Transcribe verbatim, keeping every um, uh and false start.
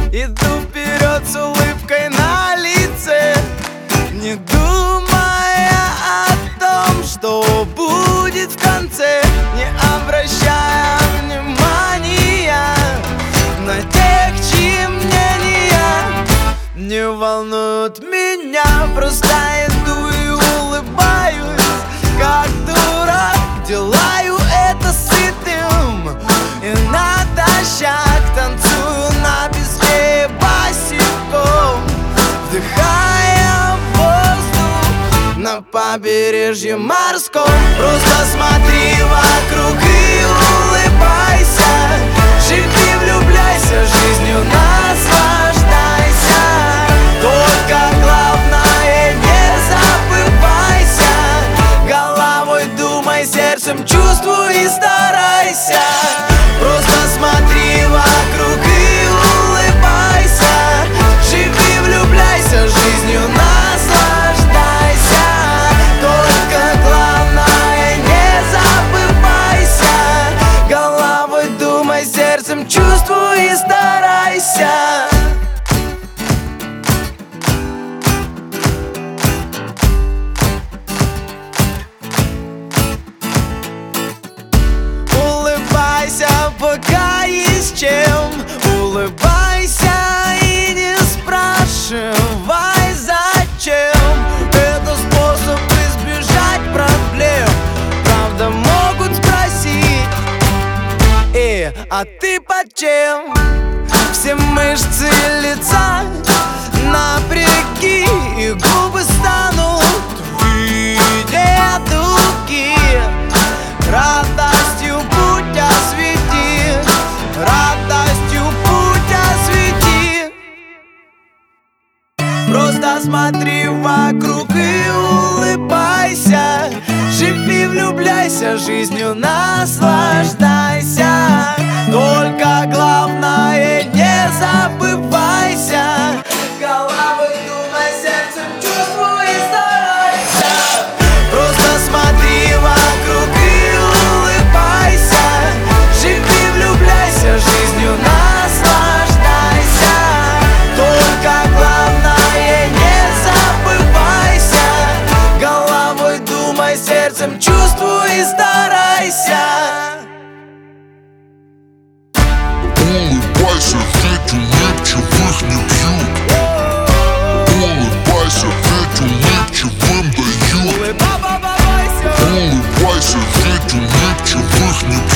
Иду вперед с улыбкой на лице, не думая о том, что будет в конце, не обращая внимания на тех, чьи мнения не волнуют меня. Просто иду и улыбаюсь, как дурак, делаю это сытым и натощак танцую на песке босиком, вдыхая воздух на побережье морском. Просто смотри вокруг и улыбайся, живи, влюбляйся, жизнью наслаждайся. Только главное не забывайся, головой думай, сердцем чувствуй и старайся. Просто смотри вокруг и улыбайся, живи, влюбляйся, жизнью наслаждайся. Только главное не забывайся, головой думай, сердцем чувствуй и старайся. Пока есть чем, улыбайся и не спрашивай зачем. Это способ избежать проблем, правда могут спросить: э, а ты под чем? Все мышцы лица напряги, и губы станут в виде дуги. Радостью путь освети, радостью путь освети. Просто смотри вокруг и улыбайся, живи, влюбляйся, жизнью наслаждайся. Только главное не забывайся, головой думай, сердцем чувствуй и старайся. Просто смотри вокруг и улыбайся, живи, влюбляйся, жизнью наслаждайся. Только главное не забывайся, головой думай, сердцем чувствуй и старайся. Улыбайся, ведь улыбчивых не бьют. Улыбайся, ведь улыбчивым дают. Улыбайся, ведь улыбчивых не бьют.